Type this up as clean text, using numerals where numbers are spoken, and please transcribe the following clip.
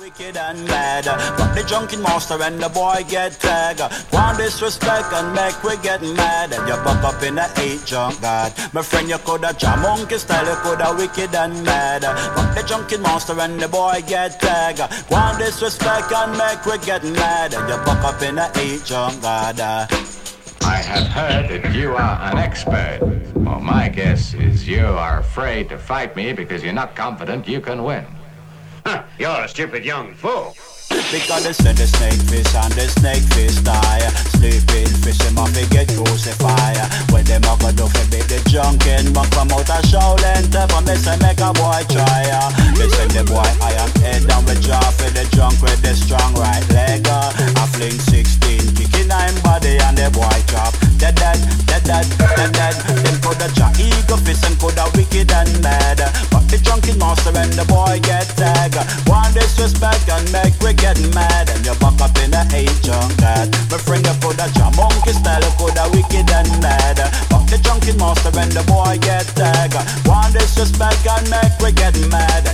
Wicked and mad, but the drunken master and the boy get tag. One disrespect and make we get mad. And you buck up in a 8 junk god. My friend, you coulda jam monkey style, you coulda wicked and mad. But the drunken master and the boy get tag. One disrespect and make we get mad. And you buck up in a 8 junk god. I have heard that you are an expert. Well, my guess is you are afraid to fight me because you're not confident you can win. Huh, you're a stupid young fool. Because they said the snake fish and the snake fish die. Sleeping fish, them off they get crucified. When them a go do fi beat the junkin', monk come out a show length up and they say make a boy try. They send the boy I am head down with jaw for the drunk with the strong right leg. I fling 16, kicking 9 body and the boy chop. Dead. Them coulda jaw eagle fist and coulda wicked and mad. But the drunken master and the boy get tag. One disrespect and make we get mad. And you back up in a 8 junk god. My friend, you coulda jam monkey style, you coulda wicked and mad. But the drunken master and the boy get tag. One disrespect and make we get mad.